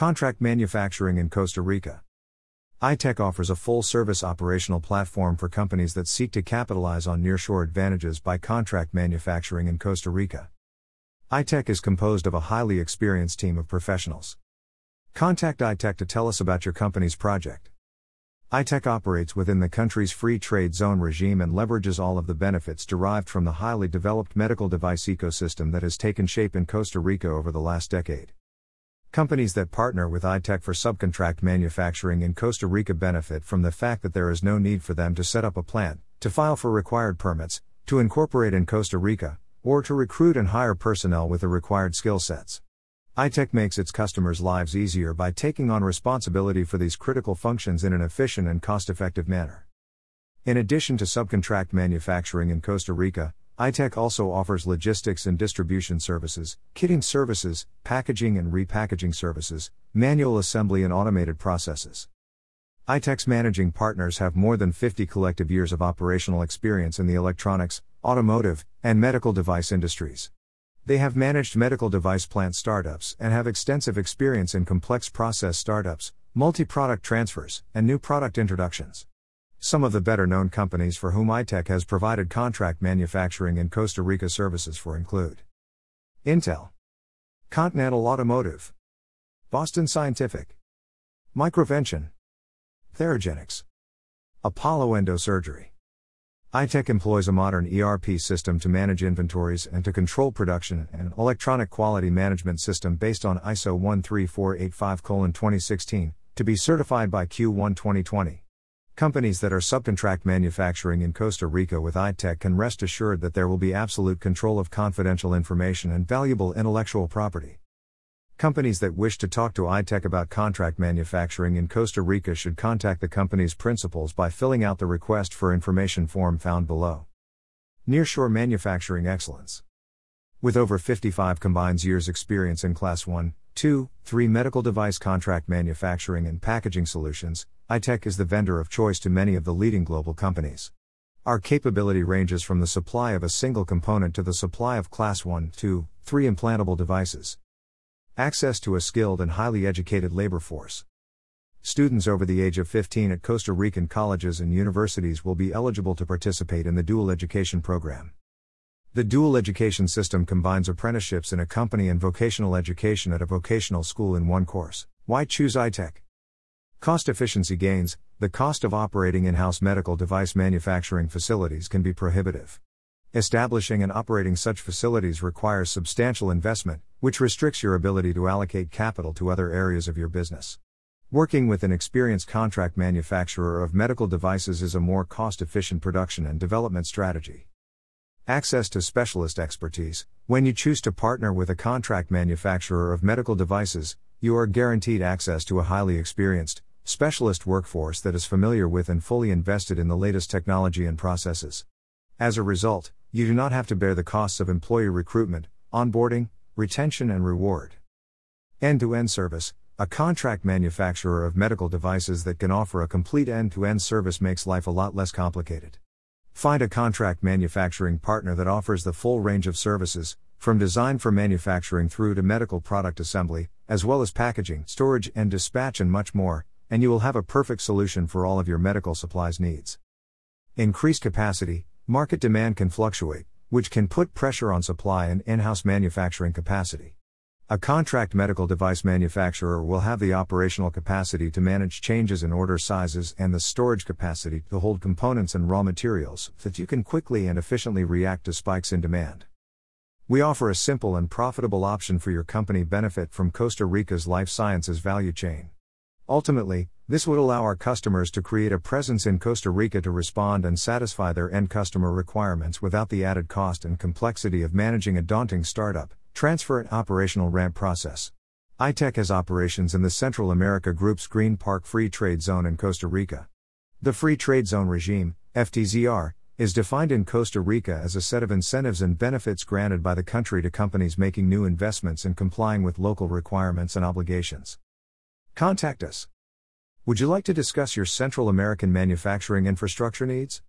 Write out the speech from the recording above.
Contract manufacturing in Costa Rica. I-Tech offers a full-service operational platform for companies that seek to capitalize on nearshore advantages by contract manufacturing in Costa Rica. I-Tech is composed of a highly experienced team of professionals. Contact I-Tech to tell us about your company's project. I-Tech operates within the country's free trade zone regime and leverages all of the benefits derived from the highly developed medical device ecosystem that has taken shape in Costa Rica over the last decade. Companies that partner with I-Tech for subcontract manufacturing in Costa Rica benefit from the fact that there is no need for them to set up a plant, to file for required permits, to incorporate in Costa Rica, or to recruit and hire personnel with the required skill sets. I-Tech makes its customers' lives easier by taking on responsibility for these critical functions in an efficient and cost-effective manner. In addition to subcontract manufacturing in Costa Rica, I-Tech also offers logistics and distribution services, kitting services, packaging and repackaging services, manual assembly and automated processes. I-Tech's managing partners have more than 50 collective years of operational experience in the electronics, automotive, and medical device industries. They have managed medical device plant startups and have extensive experience in complex process startups, multi-product transfers, and new product introductions. Some of the better-known companies for whom I-Tech has provided contract manufacturing in Costa Rica services for include Intel, Continental Automotive, Boston Scientific, Microvention, Theragenics, Apollo Endosurgery. I-Tech employs a modern ERP system to manage inventories and to control production and an electronic quality management system based on ISO 13485:2016, to be certified by Q1 2020. Companies that are subcontract manufacturing in Costa Rica with I-Tech can rest assured that there will be absolute control of confidential information and valuable intellectual property. Companies that wish to talk to I-Tech about contract manufacturing in Costa Rica should contact the company's principals by filling out the request for information form found below. Nearshore manufacturing excellence. With over 55 combined years experience in Class 1, 2, 3 medical device contract manufacturing and packaging solutions, I-Tech is the vendor of choice to many of the leading global companies. Our capability ranges from the supply of a single component to the supply of Class 1, 2, 3 implantable devices. Access to a skilled and highly educated labor force. Students over the age of 15 at Costa Rican colleges and universities will be eligible to participate in the dual education program. The dual education system combines apprenticeships in a company and vocational education at a vocational school in one course. Why choose I-Tech? Cost efficiency gains. The cost of operating in-house medical device manufacturing facilities can be prohibitive. Establishing and operating such facilities requires substantial investment, which restricts your ability to allocate capital to other areas of your business. Working with an experienced contract manufacturer of medical devices is a more cost-efficient production and development strategy. Access to specialist expertise. When you choose to partner with a contract manufacturer of medical devices, you are guaranteed access to a highly experienced, specialist workforce that is familiar with and fully invested in the latest technology and processes. As a result, you do not have to bear the costs of employee recruitment, onboarding, retention and reward. End-to-end service. A contract manufacturer of medical devices that can offer a complete end-to-end service makes life a lot less complicated. Find a contract manufacturing partner that offers the full range of services, from design for manufacturing through to medical product assembly, as well as packaging, storage and dispatch and much more, and you will have a perfect solution for all of your medical supplies needs. Increased capacity. Market demand can fluctuate, which can put pressure on supply and in-house manufacturing capacity. A contract medical device manufacturer will have the operational capacity to manage changes in order sizes and the storage capacity to hold components and raw materials so that you can quickly and efficiently react to spikes in demand. We offer a simple and profitable option for your company benefit from Costa Rica's life sciences value chain. Ultimately, this would allow our customers to create a presence in Costa Rica to respond and satisfy their end customer requirements without the added cost and complexity of managing a daunting startup, transfer and operational ramp process. I-Tech has operations in the Central America Group's Green Park Free Trade Zone in Costa Rica. The Free Trade Zone regime, FTZR, is defined in Costa Rica as a set of incentives and benefits granted by the country to companies making new investments and complying with local requirements and obligations. Contact us. Would you like to discuss your Central American manufacturing infrastructure needs?